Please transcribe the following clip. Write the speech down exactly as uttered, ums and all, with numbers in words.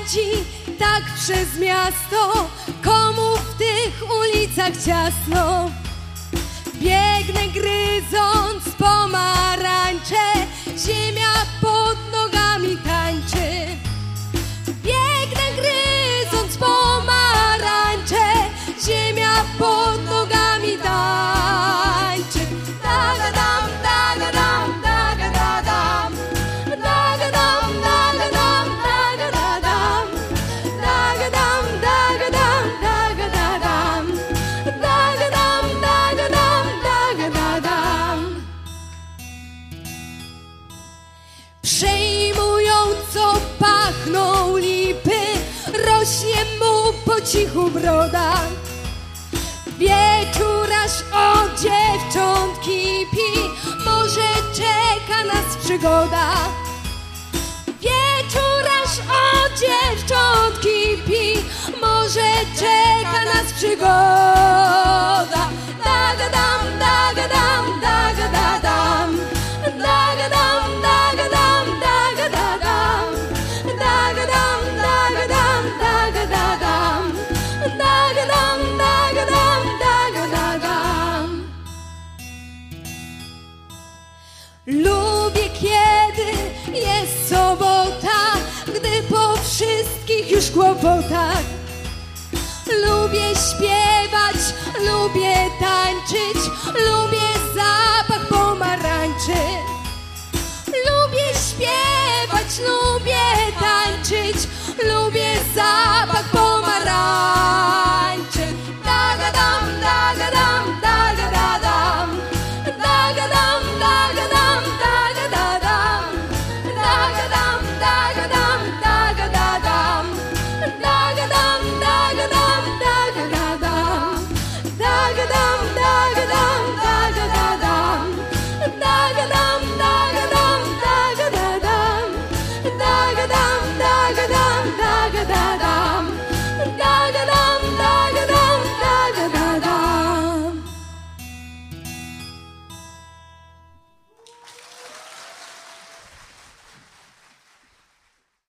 pędzi tak przez miasto, komu w tych ulicach ciasno. Biegnę gryząc pomarańcze, ziemia pod nogami tańczy. Biegnę gryząc pomarańcze, ziemia pod nogami tańczy. Dagadam, dagadam, dagadadam, dagadam, dagadam, dagadadam, dagadam, dagadam, dagadadam, dagadam, dagadam, dagadadam. Przejmująco pachną lipy, rośnie mu po cichu broda. Wieczór aż od dziewczątki pi, może czeka nas przygoda. Wieczór aż od dziewczątki pi, może czeka nas przygoda. Dagadam, dagadam, dagadadam, dagadam, dagadam, dagadadam, dagadam, dagadam, dagadadam, dagadam, dagadam, dagadadam. Lubię, kiedy jest sobota, gdy po wszystkich już kłopotach. Lubię śpiewać, lubię tańczyć, lubię